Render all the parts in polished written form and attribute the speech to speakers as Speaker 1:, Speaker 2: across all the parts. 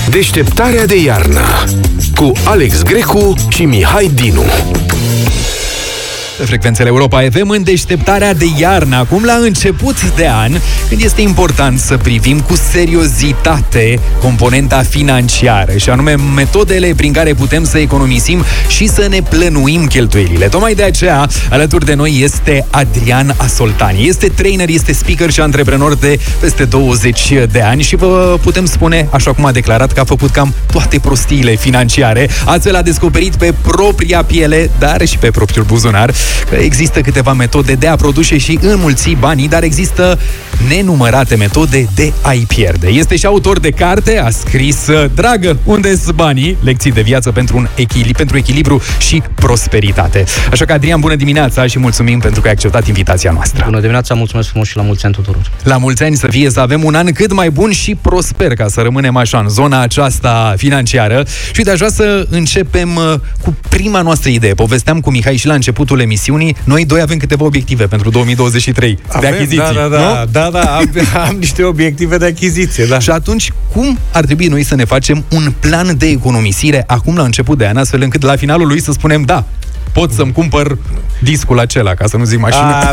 Speaker 1: Deșteptarea de iarnă cu Alex Grecu și Mihai Dinu.
Speaker 2: Frecvențele Europa FM în deșteptarea de iarnă, acum la început de an, când este important să privim cu seriozitate componenta financiară, și anume metodele prin care putem să economisim și să ne plănuim cheltuielile. Tocmai de aceea, alături de noi este Adrian Asoltani. Este trainer, este speaker și antreprenor de peste 20 de ani și vă putem spune, așa cum a declarat, că a făcut cam toate prostiile financiare. Astfel a descoperit pe propria piele, dar și pe propriul buzunar, că există câteva metode de a produce și înmulți banii, dar există nenumărate metode de a-i pierde. Este și autor de carte, a scris Dragă, unde-s banii? Lecții de viață pentru echilibru și prosperitate. Așa că, Adrian, bună dimineața și mulțumim pentru că ai acceptat invitația noastră.
Speaker 3: Bună dimineața, mulțumesc frumos și la mulți ani tuturor.
Speaker 2: La mulți ani să fie, să avem un an cât mai bun și prosper, ca să rămânem așa în zona aceasta financiară. Și uite, aș vrea să începem cu prima noastră idee. Povesteam cu Mihai și la începutul emisiunii, noi doi avem câteva obiective pentru 2023 de achiziții.
Speaker 4: Da, am niște obiective de achiziție, da.
Speaker 2: Și atunci, cum ar trebui noi să ne facem un plan de economisire acum la început de an, astfel încât la finalul lui să spunem, da, pot să-mi cumpăr discul acela, ca să nu zic mașină.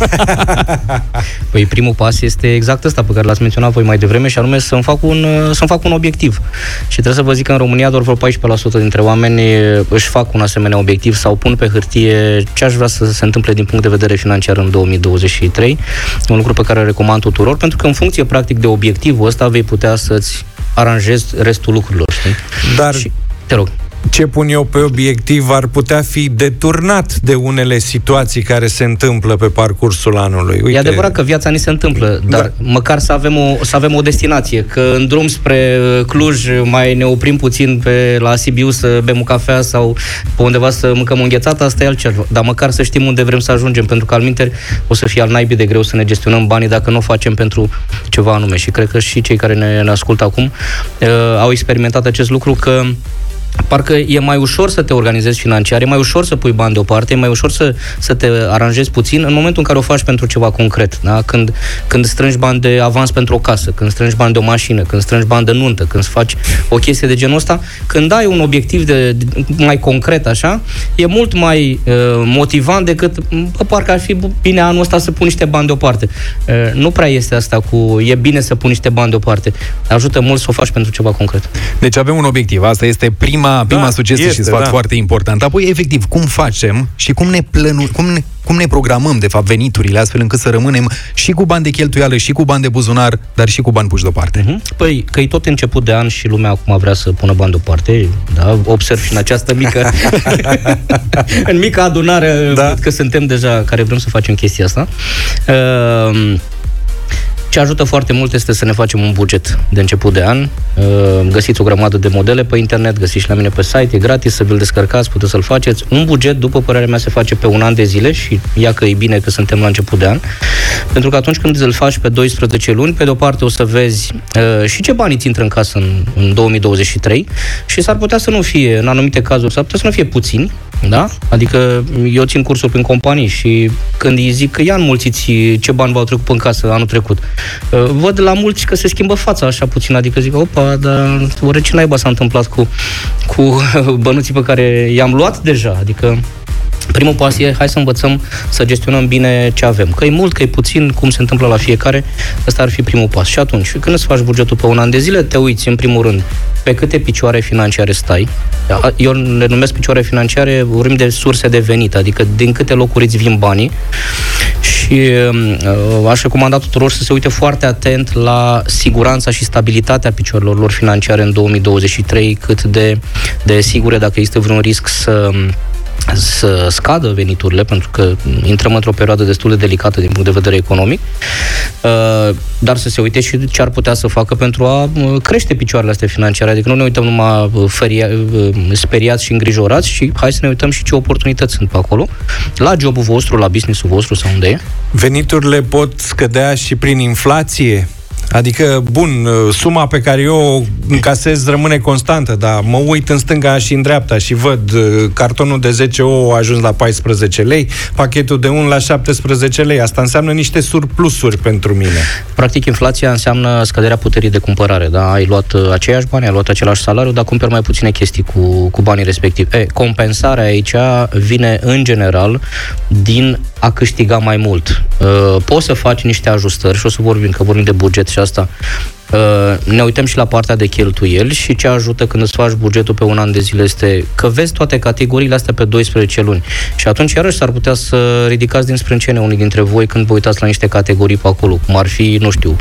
Speaker 3: Păi primul pas este exact ăsta pe care l-ați menționat voi mai devreme, și anume să-mi fac un obiectiv. Și trebuie să vă zic că în România doar vreo 14% dintre oameni își fac un asemenea obiectiv sau pun pe hârtie ce aș vrea să se întâmple din punct de vedere financiar în 2023. Un lucru pe care îl recomand tuturor, pentru că în funcție practic de obiectivul ăsta vei putea să-ți aranjezi restul lucrurilor, știi?
Speaker 4: Dar
Speaker 3: și, te rog,
Speaker 4: ce pun eu pe obiectiv ar putea fi deturnat de unele situații care se întâmplă pe parcursul anului. Uite,
Speaker 3: e adevărat că viața ni se întâmplă, dar măcar să avem o destinație, că în drum spre Cluj mai ne oprim puțin la Sibiu să bem o cafea sau pe undeva să mâncăm înghețată, asta e altceva. Dar măcar să știm unde vrem să ajungem, pentru că altminteri o să fie al naibii de greu să ne gestionăm banii dacă nu o facem pentru ceva anume. Și cred că și cei care ne ascultă acum au experimentat acest lucru, că parcă e mai ușor să te organizezi financiar, e mai ușor să pui bani deoparte, e mai ușor să te aranjezi puțin în momentul în care o faci pentru ceva concret, da? Când strângi bani de avans pentru o casă, când strângi bani de o mașină, când strângi bani de nuntă, când faci o chestie de genul ăsta, când ai un obiectiv mai concret așa, e mult mai motivant decât parcă ar fi bine anul ăsta să pun niște bani deoparte. Nu prea este asta e bine să pun niște bani deoparte. Ajută mult să o faci pentru ceva concret.
Speaker 2: Deci avem un obiectiv, asta este prima sugestie și sfat foarte important. Apoi, efectiv, cum facem și cum ne programăm, de fapt, veniturile, astfel încât să rămânem și cu bani de cheltuială, și cu bani de buzunar, dar și cu bani puși deoparte.
Speaker 3: Păi, că e tot început de an și lumea acum vrea să pună bani deoparte, da? Observ și în această mică în mică adunare, că suntem deja care vrem să facem chestia asta. Ce ajută foarte mult este să ne facem un buget de început de an. Găsiți o grămadă de modele pe internet, găsiți și la mine pe site, e gratis să vi-l descărcați, puteți să-l faceți. Un buget, după părerea mea, se face pe un an de zile și ia că e bine că suntem la început de an. Pentru că atunci când îl faci pe 12 luni, pe de-o parte o să vezi și ce bani îți intră în casă în 2023 și s-ar putea să nu fie, în anumite cazuri, s-ar putea să nu fie puțini, da? Adică eu țin cursuri prin companii și când îi zic că ia înmulțiți ce bani v-au trecut în casă anul trecut, văd la mulți că se schimbă fața așa puțin, adică zic, opa, dar oare ce naiba s-a întâmplat cu bănuții pe care i-am luat deja, adică primul pas e, hai să învățăm să gestionăm bine ce avem. Că e mult, că e puțin, cum se întâmplă la fiecare, ăsta ar fi primul pas. Și atunci, când îți faci bugetul pe un an de zile, te uiți, în primul rând, pe câte picioare financiare stai. Eu le numesc picioare financiare, vorbim de surse de venit, adică din câte locuri îți vin banii. Și aș recomanda tuturor să se uite foarte atent la siguranța și stabilitatea picioarelor lor financiare în 2023, cât de sigure, dacă există vreun risc să scadă veniturile, pentru că intrăm într-o perioadă destul de delicată din punct de vedere economic, dar să se uite și ce ar putea să facă pentru a crește picioarele astea financiare, adică nu ne uităm numai speriați și îngrijorați, și hai să ne uităm și ce oportunități sunt pe acolo, la jobul vostru, la business-ul vostru sau unde e.
Speaker 4: Veniturile pot scădea și prin inflație? Adică, bun, suma pe care eu o încasez rămâne constantă, dar mă uit în stânga și în dreapta și văd cartonul de 10 ouă a ajuns la 14 lei, pachetul de 1 la 17 lei. Asta înseamnă niște surplusuri pentru mine.
Speaker 3: Practic, inflația înseamnă scăderea puterii de cumpărare. Da? Ai luat aceiași bani, ai luat același salariu, dar cumperi mai puține chestii cu banii respectivi. Compensarea aici vine, în general, din a câștiga mai mult. Poți să faci niște ajustări și o să vorbim de buget și asta. Ne uităm și la partea de cheltuieli și ce ajută când îți faci bugetul pe un an de zile este că vezi toate categoriile astea pe 12 luni. Și atunci iarăși s-ar putea să ridicați din sprâncene unii dintre voi când vă uitați la niște categorii pe acolo, cum ar fi, nu știu,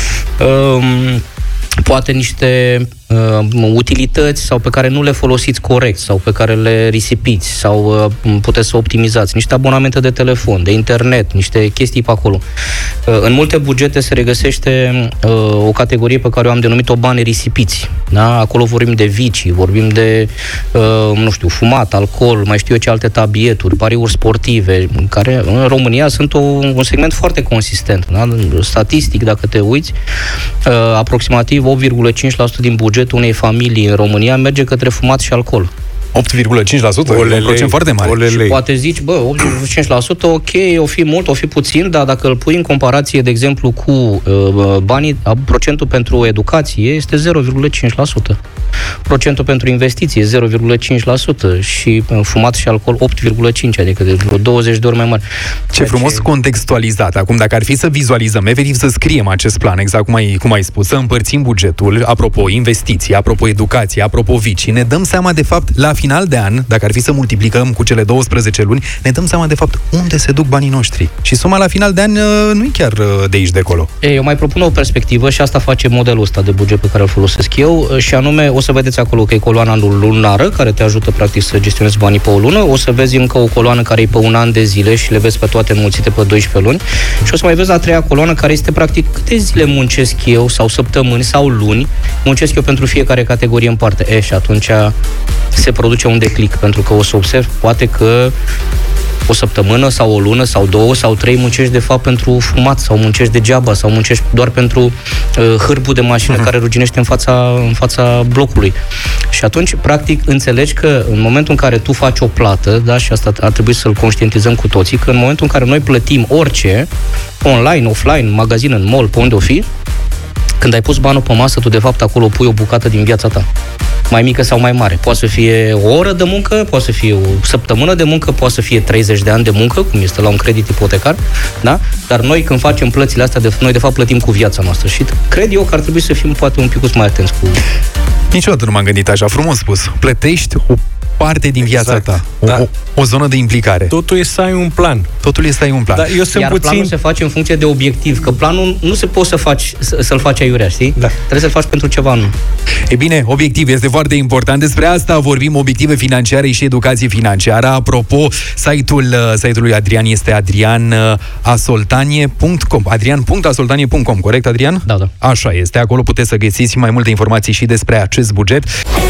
Speaker 3: poate niște utilități sau pe care nu le folosiți corect sau pe care le risipiți sau puteți să optimizați, niște abonamente de telefon, de internet, niște chestii pe acolo. În multe bugete se regăsește o categorie pe care eu am denumit-o bani risipiți. Da? Acolo vorbim de vicii, vorbim de, nu știu, fumat, alcool, mai știu eu ce alte tabieturi, pariuri sportive, care în România sunt un segment foarte consistent. Da? Statistic, dacă te uiți, aproximativ 8,5% din bugetul unei familii în România merge către fumat și alcool.
Speaker 2: 8,5%? Un procent foarte mare.
Speaker 3: Și poate zici, 8,5%, ok, o fi mult, o fi puțin, dar dacă îl pui în comparație, de exemplu, cu banii, procentul pentru educație este 0,5%. Procentul pentru investiție 0,5% și fumat și alcool 8,5%, adică de 20 de ori mai mare.
Speaker 2: Ce frumos contextualizat. Acum, dacă ar fi să vizualizăm, efectiv să scriem acest plan, exact cum ai spus, să împărțim bugetul, apropo investiții, apropo educație, apropo vicii, ne dăm seama, de fapt, la final de an, dacă ar fi să multiplicăm cu cele 12 luni, ne dăm seama, de fapt, unde se duc banii noștri. Și suma la final de an nu e chiar de aici de acolo.
Speaker 3: Eu mai propun o perspectivă și asta face modelul ăsta de buget pe care îl folosesc eu, și anume, o să vedeți acolo că e coloana lunară, care te ajută practic să gestionezi banii pe o lună, o să vezi încă o coloană care e pe un an de zile și le vezi pe toate înmulțite pe 12 luni și o să mai vezi a treia coloană care este practic câte zile muncesc eu, sau săptămâni, sau luni, muncesc eu pentru fiecare categorie în parte. Și atunci se produce un declic, pentru că o să observi poate că o săptămână sau o lună sau 2 sau 3 muncești de fapt pentru fumat sau muncești degeaba sau muncești doar pentru hârbul de mașină care ruginește în fața blocului. Și atunci, practic, înțelegi că în momentul în care tu faci o plată, da, și asta ar trebui să-l conștientizăm cu toții, că în momentul în care noi plătim orice, online, offline, magazin, în mall, pe unde o fi, când ai pus banul pe masă, tu de fapt acolo pui o bucată din viața ta. Mai mică sau mai mare. Poate să fie o oră de muncă, poate să fie o săptămână de muncă, poate să fie 30 de ani de muncă, cum este la un credit ipotecar, da? Dar noi când facem plățile astea, noi de fapt plătim cu viața noastră și cred eu că ar trebui să fim poate un pic mai atenți cu...
Speaker 2: Niciodată nu m-am gândit așa, frumos spus. Plătești o parte din viața ta. O zonă de implicare.
Speaker 4: Totul e să ai un plan.
Speaker 2: Dar
Speaker 3: eu sunt planul se face în funcție de obiectiv, că planul nu se poate să-l faci aiurea, știi? Da. Trebuie să-l faci pentru ceva anume.
Speaker 2: E bine, obiectiv este foarte important. Despre asta vorbim, obiective financiare și educație financiară. Apropo, site-ul lui Adrian este adrianasoltanie.com. adrian.asoltanie.com, corect, Adrian?
Speaker 3: Da.
Speaker 2: Așa este. Acolo puteți să găsiți mai multe informații și despre acest buget.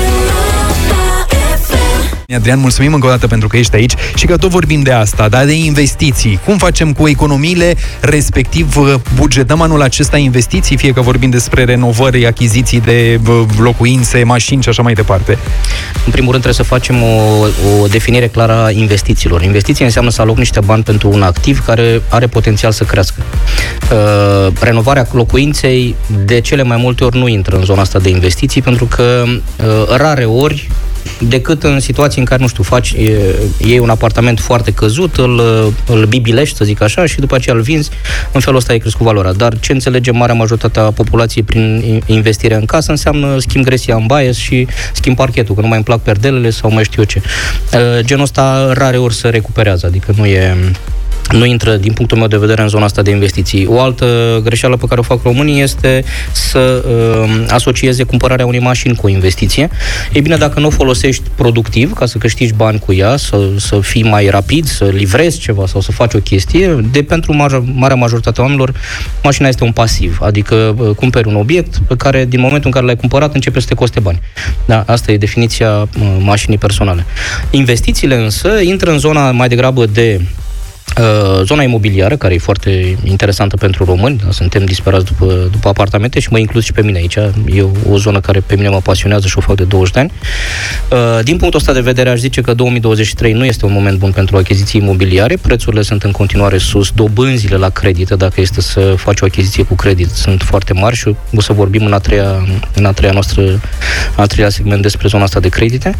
Speaker 2: Adrian, mulțumim încă o dată pentru că ești aici și că tot vorbim de asta, dar de investiții. Cum facem cu economiile, respectiv bugetăm anul acesta investiții, fie că vorbim despre renovări, achiziții de locuințe, mașini și așa mai departe?
Speaker 3: În primul rând trebuie să facem o definire clară a investițiilor. Investiții înseamnă să aloc niște bani pentru un activ care are potențial să crească. Renovarea locuinței de cele mai multe ori nu intră în zona asta de investiții, pentru că rare ori, decât în situații în care, nu știu, iei un apartament foarte căzut, îl bibilești, să zic așa, și după aceea îl vinzi, în felul ăsta ai crescut valoarea. Dar ce înțelege marea majoritate a populației prin investirea în casă înseamnă schimb gresia în baie și schimb parchetul, că nu mai îmi plac perdelele sau mai știu eu ce. Genul ăsta rare ori se recuperează, adică nu intră, din punctul meu de vedere, în zona asta de investiții. O altă greșeală pe care o fac românii este să asocieze cumpărarea unei mașini cu o investiție. Ei bine, dacă nu o folosești productiv, ca să câștigi bani cu ea, să fii mai rapid, să livrezi ceva sau să faci o chestie, pentru marea majoritate a oamenilor, mașina este un pasiv. Adică cumperi un obiect pe care, din momentul în care l-ai cumpărat, începe să te coste bani. Da, asta e definiția mașinii personale. Investițiile însă intră în zona mai degrabă de Zona imobiliară, care e foarte interesantă pentru români, suntem disperați după apartamente și mă inclus și pe mine aici. E o zonă care pe mine mă pasionează și o fac de 20 de ani. Din punctul ăsta de vedere, aș zice că 2023 nu este un moment bun pentru achiziții imobiliare. Prețurile sunt în continuare sus, dobânzile la credite, dacă este să faci o achiziție cu credit, sunt foarte mari și o să vorbim în al treilea segment despre zona asta de credite.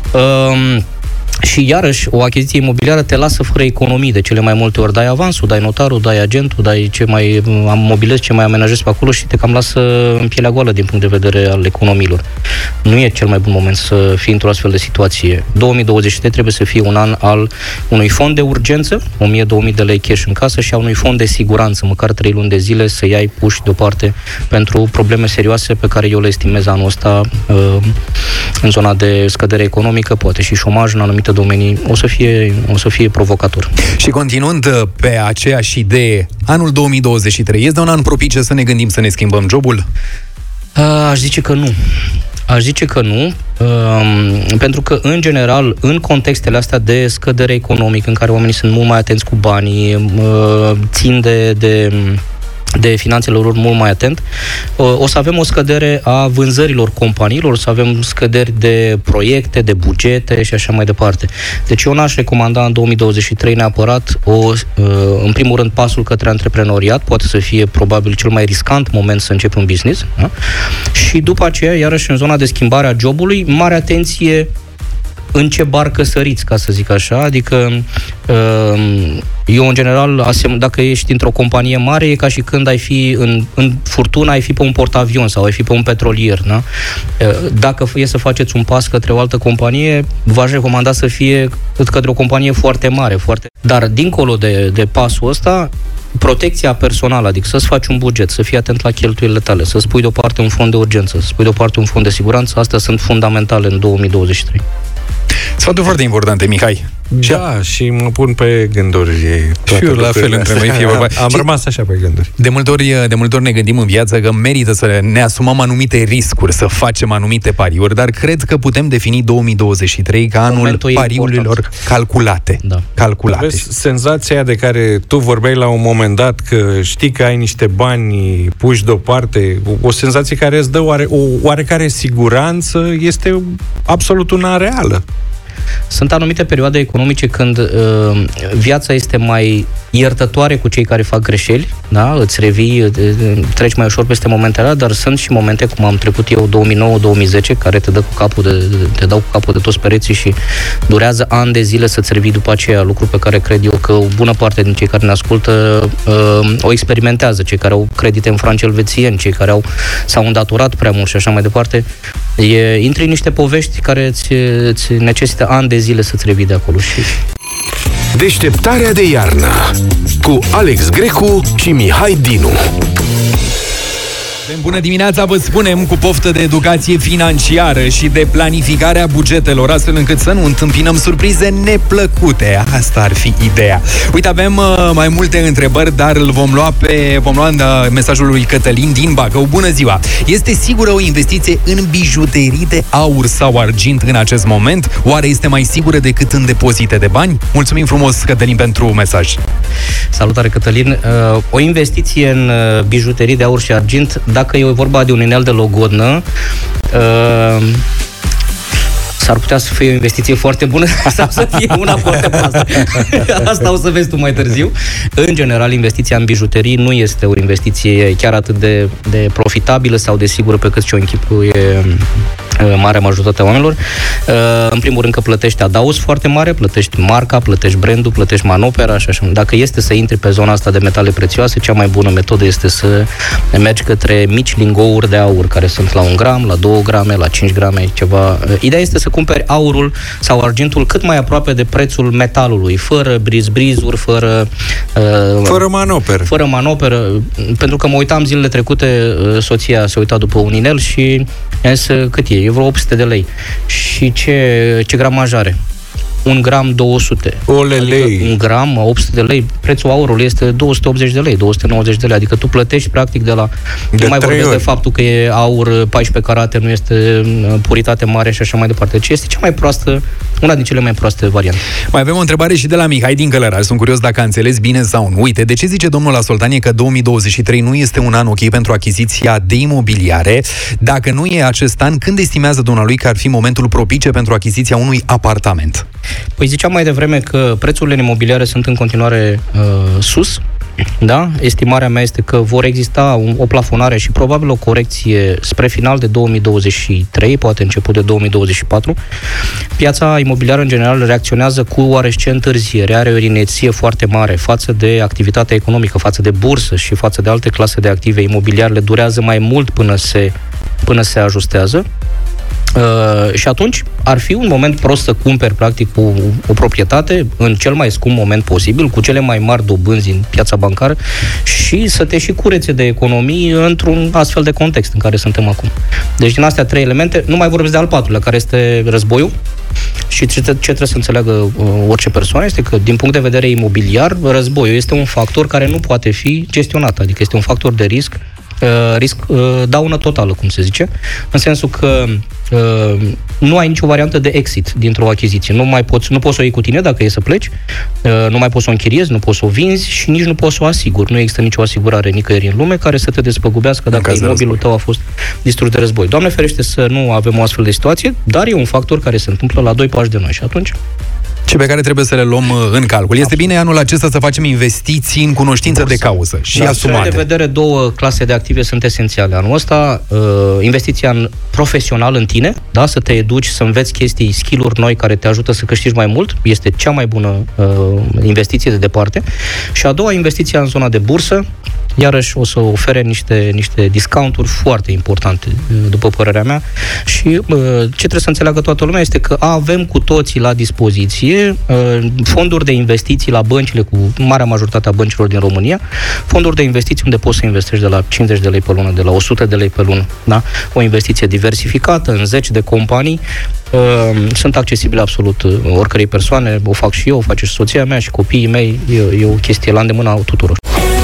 Speaker 3: Și iarăși, o achiziție imobiliară te lasă fără economii. De cele mai multe ori dai avansul, dai notarul, dai agentul, dai ce mai mobilezi, ce mai amenajezi pe acolo și te cam lasă în pielea goală din punct de vedere al economiilor. Nu e cel mai bun moment să fii într-o astfel de situație. 2023 trebuie să fie un an al unui fond de urgență, 1000-2000 de lei cash în casă, și a unui fond de siguranță, măcar 3 luni de zile să iai puși deoparte pentru probleme serioase pe care eu le estimez anul ăsta în zona de scădere economică, poate și șomaj în anumite domenii, o să fie provocator.
Speaker 2: Și continuând pe aceeași idee, anul 2023 este un an propice să ne gândim să ne schimbăm jobul?
Speaker 3: Aș zice că nu, pentru că, în general, în contextele astea de scădere economică, în care oamenii sunt mult mai atenți cu banii, țin de finanțele lor mult mai atent, o să avem o scădere a vânzărilor companiilor, o să avem scăderi de proiecte, de bugete și așa mai departe. Deci eu n-aș recomanda în 2023 neapărat în primul rând, pasul către antreprenoriat, poate să fie probabil cel mai riscant moment să începi un business, da? Și după aceea, iarăși în zona de schimbare a jobului, mare atenție în ce barcă săriți, ca să zic așa, adică eu, în general, dacă ești într-o companie mare, e ca și când ai fi în furtună, ai fi pe un portavion sau ai fi pe un petrolier, da? Dacă e să faceți un pas către o altă companie, v-aș recomanda să fie către o companie foarte mare, Dar, dincolo de pasul ăsta, protecția personală, adică să-ți faci un buget, să fii atent la cheltuielile tale, să-ți pui deoparte un fond de urgență, să-ți pui deoparte un fond de siguranță, astea sunt fundamentale în 2023.
Speaker 2: Sfaturi foarte importante, Mihai.
Speaker 4: Da, și mă pun pe gânduri.
Speaker 2: Și eu la fel între noi, fie vorba.
Speaker 4: Am rămas așa pe gânduri.
Speaker 2: De multe ori ne gândim în viață că merită să ne asumăm anumite riscuri, să facem anumite pariuri, dar cred că putem defini 2023 ca anul pariurilor calculate.
Speaker 3: Da.
Speaker 2: Calculate.
Speaker 4: Vezi, senzația de care tu vorbeai la un moment dat, că știi că ai niște bani puși deoparte, o senzație care îți dă o oarecare siguranță, este absolut una reală.
Speaker 3: Sunt anumite perioade economice când viața este mai iertătoare cu cei care fac greșeli, da? Îți revii, treci mai ușor peste momentele alea, dar sunt și momente, cum am trecut eu, 2009-2010, care te dau cu capul de toți pereții și durează ani de zile să-ți revii după aceea, lucru pe care cred eu că o bună parte din cei care ne ascultă o experimentează, cei care au credite în franci elvețieni, cei care s-au îndatorat prea mult și așa mai departe. Intri în niște povești care îți necesită ani de zile să-ți revii de acolo.
Speaker 1: Deșteptarea de iarnă cu Alex Grecu și Mihai Dinu.
Speaker 2: Bună dimineața, vă spunem, cu poftă de educație financiară și de planificarea bugetelor, astfel încât să nu întâmpinăm surprize neplăcute. Asta ar fi ideea. Uite, avem mai multe întrebări, dar vom lua în mesajul lui Cătălin din Bacău. Bună ziua! Este sigură o investiție în bijuterii de aur sau argint în acest moment? Oare este mai sigură decât în depozite de bani? Mulțumim frumos, Cătălin, pentru mesaj.
Speaker 3: Salutare, Cătălin! O investiție în bijuterii de aur și argint, dacă e vorba de un inel de logodnă, s-ar putea să fie o investiție foarte bună sau să fie una foarte proastă. Asta o să vezi tu mai târziu. În general, investiția în bijuterii nu este o investiție chiar atât de profitabilă sau de sigură pe cât și-o închipuie marea majoritate a oamenilor. În primul rând că plătești adaos foarte mare, plătești marca, plătești brandul, plătești manopera și așa. Dacă este să intri pe zona asta de metale prețioase, cea mai bună metodă este să mergi către mici lingouri de aur, care sunt la 1 gram, la 2 grame, la 5 grame, ceva. Ideea este să cumperi aurul sau argintul cât mai aproape de prețul metalului, fără brizuri, fără manoperă. Pentru că mă uitam zilele trecute, soția se uita după un inel și i-a zis cât e? E vreo 800 de lei. Și ce gramaj are? 1 gram 200.
Speaker 4: Olelei.
Speaker 3: Adică 1 gram 800 de lei. Prețul aurului este 280 de lei, 290 de lei. Adică tu plătești practic de la... Nu mai vorbesc de faptul că e aur 14 carate, nu este puritate mare și așa mai departe. Ci este cea mai proastă, una din cele mai proaste variante.
Speaker 2: Mai avem o întrebare și de la Mihai din Călăraș. Sunt curios dacă a înțeles bine sau nu. Uite, de ce zice domnul la Soltanie că 2023 nu este un an ok pentru achiziția de imobiliare? Dacă nu e acest an, când estimează dumnealui că ar fi momentul propice pentru achiziția unui apartament?
Speaker 3: Păi ziceam mai devreme că prețurile imobiliare sunt în continuare sus. Da? Estimarea mea este că vor exista o plafonare și probabil o corecție spre final de 2023, poate început de 2024. Piața imobiliară în general reacționează cu oarește întârziere, are o inerție foarte mare față de activitatea economică, față de bursă și față de alte clase de active. Imobiliarele durează mai mult până se ajustează. Și atunci ar fi un moment prost să cumperi practic o proprietate în cel mai scump moment posibil, cu cele mai mari dobânzi în piața bancară și să te și curețe de economii într-un astfel de context în care suntem acum. Deci din astea 3 elemente, nu mai vorbesc de al 4-lea, care este războiul. Și ce trebuie să înțeleagă orice persoană este că, din punct de vedere imobiliar, războiul este un factor care nu poate fi gestionat, adică este un factor de risc, daună totală, cum se zice, în sensul că nu ai nicio variantă de exit dintr-o achiziție. Nu poți să o iei cu tine dacă e să pleci, nu mai poți să o închiriezi, nu poți să o vinzi și nici nu poți să o asiguri. Nu există nicio asigurare nicăieri în lume care să te despăgubească dacă imobilul tău a fost distrus de război. Doamne ferește să nu avem o astfel de situație, dar e un factor care se întâmplă la 2 pași de noi și atunci
Speaker 2: și pe care trebuie să le luăm în calcul. Este bine anul acesta să facem investiții în cunoștință de cauză și asumate.
Speaker 3: De vedere, 2 clase de active sunt esențiale anul ăsta. Investiția în profesional în tine, da? Să te educi, să înveți chestii, skill-uri noi care te ajută să câștigi mai mult. Este cea mai bună investiție de departe. Și a doua, investiția în zona de bursă. Iarăși o să ofere niște discounturi foarte importante, după părerea mea. Și ce trebuie să înțeleagă toată lumea este că avem cu toții la dispoziție fonduri de investiții la băncile, cu marea majoritate a băncilor din România, fonduri de investiții unde poți să investești de la 50 de lei pe lună, de la 100 de lei pe lună. Da? O investiție diversificată în 10 de companii. Sunt accesibile absolut oricărei persoane, o fac și eu, o face și soția mea și copiii mei, e o chestie la îndemâna tuturor.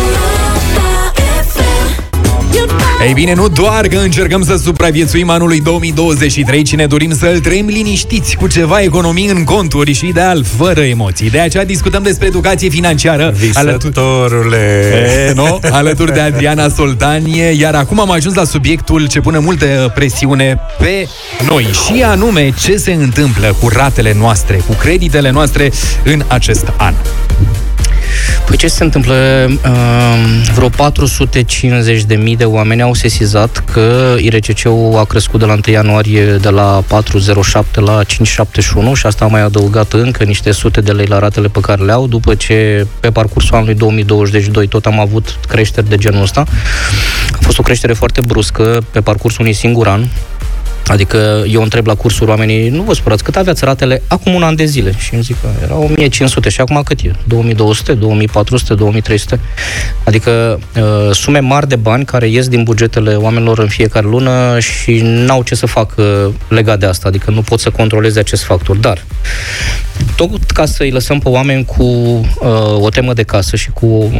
Speaker 2: Ei bine, nu doar că încercăm să supraviețuim anului 2023, ci ne dorim să-l trăim liniștiți, cu ceva economii în conturi și ideal, fără emoții. De aceea discutăm despre educație financiară.
Speaker 4: Visătorule!
Speaker 2: Alături de Adriana Soltanie, iar acum am ajuns la subiectul ce pune multă presiune pe noi, și anume ce se întâmplă cu ratele noastre, cu creditele noastre în acest an.
Speaker 3: Păi ce se întâmplă? Vreo 450.000 de oameni au sesizat că IRCC-ul a crescut de la 1 ianuarie de la 4,07 la 5,71 și asta a mai adăugat încă niște sute de lei la ratele pe care le au, după ce pe parcursul anului 2022 tot am avut creșteri de genul ăsta. A fost o creștere foarte bruscă pe parcursul unui singur an. Adică eu întreb la cursuri oamenii, nu vă spărați, cât aveați ratele acum un an de zile? Și îmi zic că era 1500 și acum cât e? 2200, 2400, 2300? Adică sume mari de bani care ies din bugetele oamenilor în fiecare lună și n-au ce să facă legat de asta, adică nu pot să controleze acest factor. Dar tot ca să îi lăsăm pe oameni cu o temă de casă și cu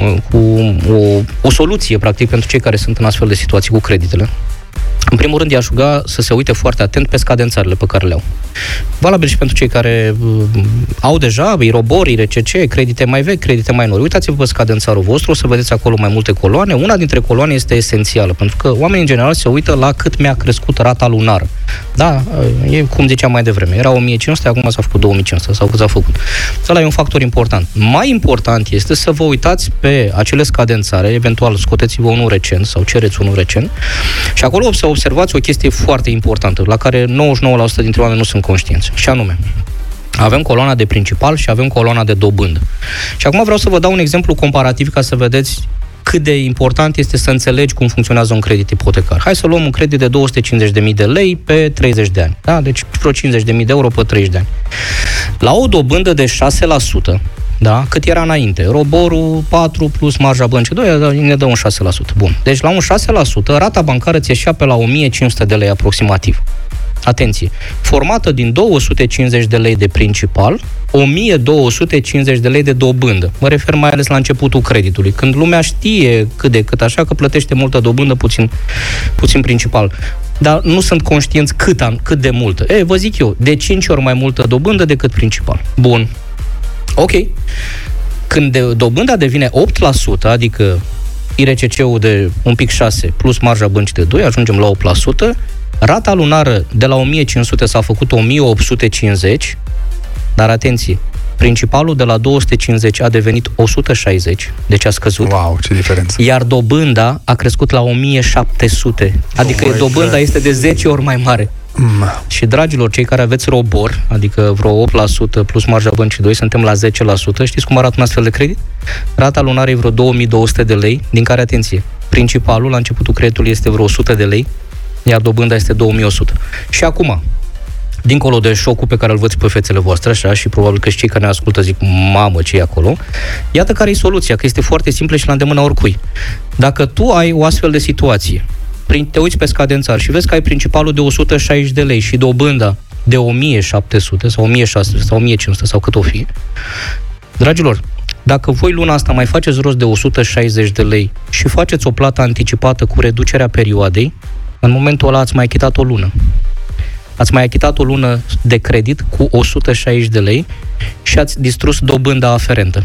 Speaker 3: o soluție, practic, pentru cei care sunt în astfel de situații cu creditele, în primul rând, i-aș ruga să se uite foarte atent pe scadențarele pe care le au. Valabil și pentru cei care au deja Euribor, IRCC, credite mai vechi, credite mai noi. Uitați-vă pe scadențarul vostru, o să vedeți acolo mai multe coloane. Una dintre coloane este esențială, pentru că oamenii în general se uită la cât mi-a crescut rata lunară. Da, e cum ziceam mai devreme. Era 1500, acum s-a făcut 2500 sau cât s-a făcut. Ăla e un factor important. Mai important este să vă uitați pe acele scadențare, eventual scoteți-vă unul recent sau cereți unul recent și acolo să observați o chestie foarte importantă, la care 99% dintre oameni nu sunt conștienți. Și anume, avem coloana de principal și avem coloana de dobândă. Și acum vreau să vă dau un exemplu comparativ ca să vedeți cât de important este să înțelegi cum funcționează un credit ipotecar. Hai să luăm un credit de 250.000 de lei pe 30 de ani. Da? Deci vreo 50.000 de euro pe 30 de ani. La o dobândă de 6%, da? Cât era înainte? Roborul 4 plus marja băncii 2 ne dă un 6%. Bun. Deci la un 6%, rata bancară ți ieșea pe la 1500 de lei aproximativ. atenție, formată din 250 de lei de principal, 1250 de lei de dobândă. Mă refer mai ales la începutul creditului, când lumea știe cât de cât așa că plătește multă dobândă, puțin principal. Dar nu sunt conștienți cât de multă. Vă zic eu, de 5 ori mai multă dobândă decât principal. Bun. Ok. Când dobânda devine 8%, adică IRCC-ul de un pic 6 plus marja băncii de 2, ajungem la 8%, rata lunară de la 1500 s-a făcut 1850, dar atenție, principalul de la 250 a devenit 160, deci a scăzut.
Speaker 2: Wow, ce diferență.
Speaker 3: Iar dobânda a crescut la 1700, adică dobânda este de 10 ori mai mare. Și, dragilor, cei care aveți robor, adică vreo 8% plus marja băncii 2, suntem la 10%. Știți cum arată un astfel de credit? Rata lunară e vreo 2200 de lei, din care, atenție, principalul la începutul creditului este vreo 100 de lei, iar dobânda este 2100. Și acum, dincolo de șocul pe care îl văd pe fețele voastre, așa, și probabil că și cei care ne ascultă zic, mamă, ce e acolo, iată care e soluția, că este foarte simplă și la îndemâna oricui. Dacă tu ai o astfel de situație, te uiți pe scadențar și vezi că ai principalul de 160 de lei și dobânda de 1700 sau 1600 sau 1500 sau cât o fi, dragilor, dacă voi luna asta mai faceți rost de 160 de lei și faceți o plată anticipată cu reducerea perioadei, în momentul ăla ați mai achitat o lună. Ați mai achitat o lună de credit cu 160 de lei și ați distrus dobânda aferentă.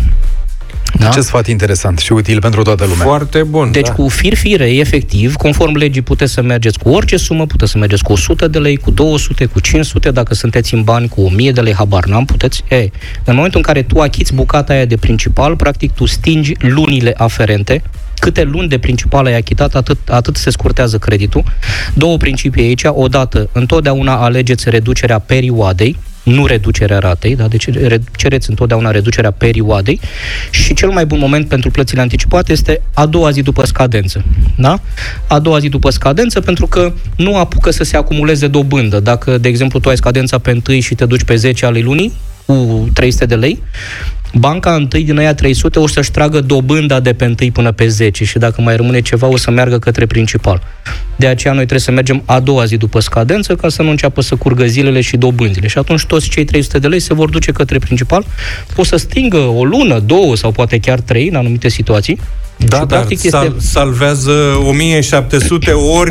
Speaker 3: Da?
Speaker 2: Ce sfat interesant și util pentru toată lumea.
Speaker 4: Foarte bun.
Speaker 3: Deci cu firfire, efectiv, conform legii, puteți să mergeți cu orice sumă, puteți să mergeți cu 100 de lei, cu 200, cu 500, dacă sunteți în bani, cu 1000 de lei, habar n-am, puteți. În momentul în care tu achiți bucata aia de principal, practic tu stingi lunile aferente. Câte luni de principal ai achitat, atât se scurtează creditul. Două principii aici. Odată, întotdeauna alegeți reducerea perioadei, nu reducerea ratei, da? Deci cereți întotdeauna reducerea perioadei și cel mai bun moment pentru plățile anticipate este a doua zi după scadență. Da? A doua zi după scadență, pentru că nu apucă să se acumuleze dobândă. Dacă, de exemplu, tu ai scadența pe 1 și te duci pe 10 ale lunii cu 300 de lei, banca întâi din aia 300 o să-și tragă dobânda de pe 1 până pe 10 și dacă mai rămâne ceva o să meargă către principal. De aceea noi trebuie să mergem a doua zi după scadență ca să nu înceapă să curgă zilele și dobânzile. Și atunci toți cei 300 de lei se vor duce către principal, pot să stingă o lună, 2 sau poate chiar 3 în anumite situații.
Speaker 4: Da, dar salvează 1700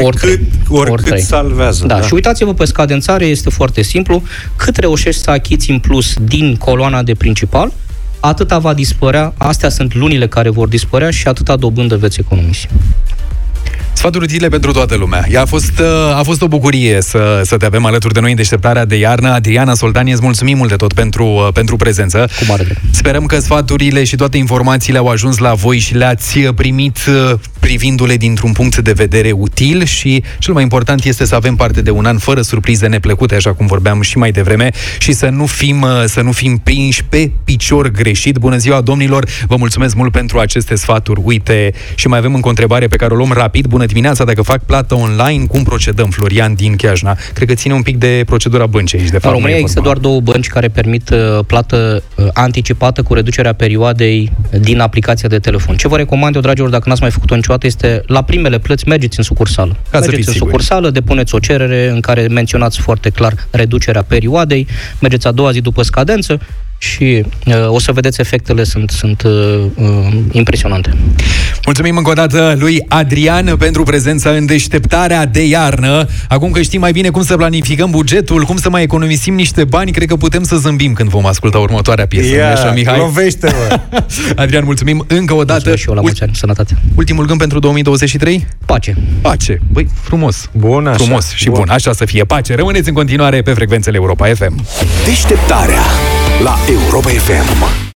Speaker 4: oricât salvează.
Speaker 3: Da, și uitați-vă pe scadențare, este foarte simplu. Cât reușești să achiți în plus din coloana de principal, atâta va dispărea, astea sunt lunile care vor dispărea și atâta dobândă veți economisi.
Speaker 2: Sfaturi utile pentru toată lumea. A fost o bucurie să te avem alături de noi în deșteptarea de iarnă. Adriana Soltani, îți mulțumim mult de tot pentru prezență.
Speaker 3: Cu mare drag.
Speaker 2: Sperăm că sfaturile și toate informațiile au ajuns la voi și le-ați primit privindu-le dintr-un punct de vedere util și cel mai important este să avem parte de un an fără surprize neplăcute, așa cum vorbeam și mai devreme, și să nu fim prinși pe picior greșit. Bună ziua, domnilor! Vă mulțumesc mult pentru aceste sfaturi. Uite, și mai avem încă o întrebare pe care o luăm rapid. Bună dimineața, dacă fac plată online, cum procedăm? Florian din Chiajna. Cred că ține un pic de procedura băncii aici, de fapt.
Speaker 3: În România există doar 2 bănci care permit plată anticipată cu reducerea perioadei din aplicația de telefon. Ce vă recomand eu, dragilor, dacă n-ați mai făcut-o niciodată, este la primele plăți mergeți în sucursală. Mergeți în sucursală, depuneți o cerere în care menționați foarte clar reducerea perioadei, mergeți a doua zi după scadență și o să vedeți, efectele sunt impresionante.
Speaker 2: Mulțumim încă o dată lui Adrian pentru prezența în deșteptarea de iarnă. Acum că știm mai bine cum să planificăm bugetul, cum să mai economisim niște bani, cred că putem să zâmbim când vom asculta următoarea piesă.
Speaker 4: Așa, Mihai? Lovește-mă!
Speaker 2: Adrian, mulțumim încă o dată.
Speaker 3: Mulțumesc și eu, la mulți ani, sănătate.
Speaker 2: Ultimul gând pentru 2023?
Speaker 3: Pace.
Speaker 2: Pace. Băi, frumos.
Speaker 4: Bun, așa.
Speaker 2: Frumos și bun. Așa să fie. Pace. Rămâneți în continuare pe frecvențele Europa FM.
Speaker 1: Deșteptarea la Europa FM.